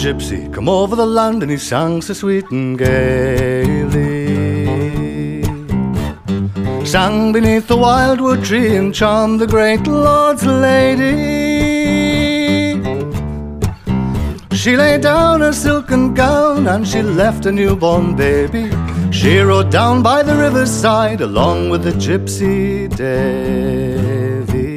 gypsy come over the land, and he sang so sweet and gaily. Sang beneath the wildwood tree and charmed the great lord's lady. She laid down her silken gown and she left a newborn baby. She rode down by the riverside along with the gypsy Davy.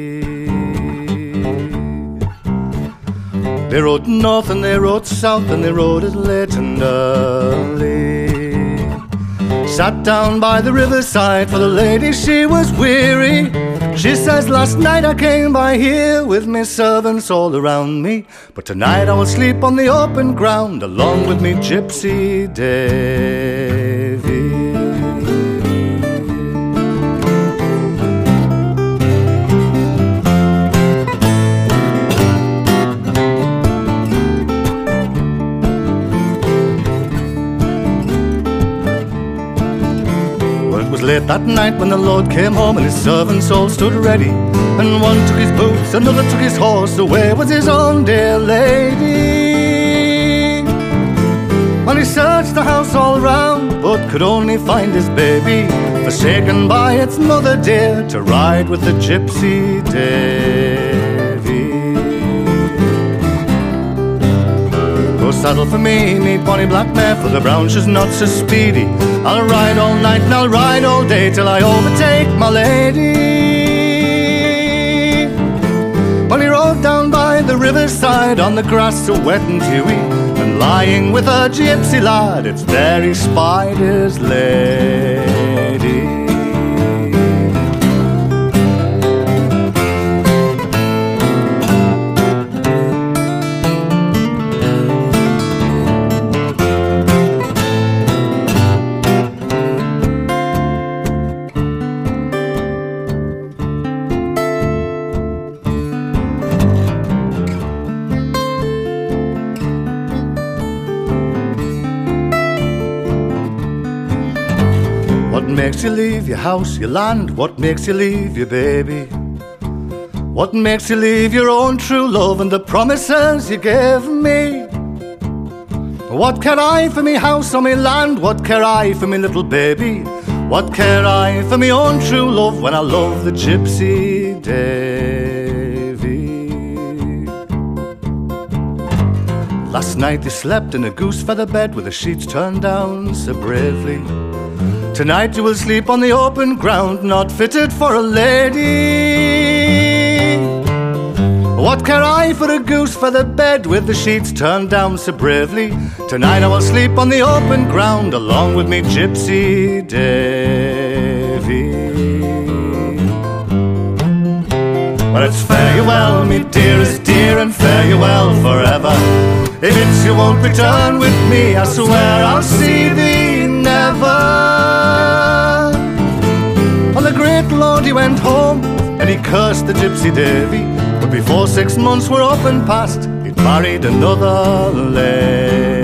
They rode north and they rode south and they rode as late and early. Sat down by the riverside, for the lady she was weary. She says, last night I came by here with me servants all around me, but tonight I will sleep on the open ground along with me gypsy Davy. Late that night when the Lord came home and his servants all stood ready, and one took his boots, another took his horse, away was his own dear lady. Well, he searched the house all round, but could only find his baby, forsaken by its mother dear, to ride with the gypsy Davy. Go saddle for me bonny black mare, for the brown she's not so speedy. I'll ride all night and I'll ride all day till I overtake my lady. Well, he rode down by the riverside on the grass so wet and dewy, and lying with a gypsy lad, it's there he spied his lady. What makes you leave your house, your land? What makes you leave your baby? What makes you leave your own true love and the promises you gave me? What care I for me house or me land? What care I for me little baby? What care I for me own true love when I love the gypsy Davy? Last night they slept in a goose feather bed with the sheets turned down so bravely. Tonight you will sleep on the open ground, not fitted for a lady. What care I for a goose feather bed with the sheets turned down so bravely? Tonight I will sleep on the open ground along with me gypsy Davy. Well, it's fare you well, me dearest dear, and fare you well forever. If it's you won't return with me, I swear I'll see thee never. On the great Lord he went home and he cursed the gypsy Davy, but before 6 months were up and past, he'd married another lady.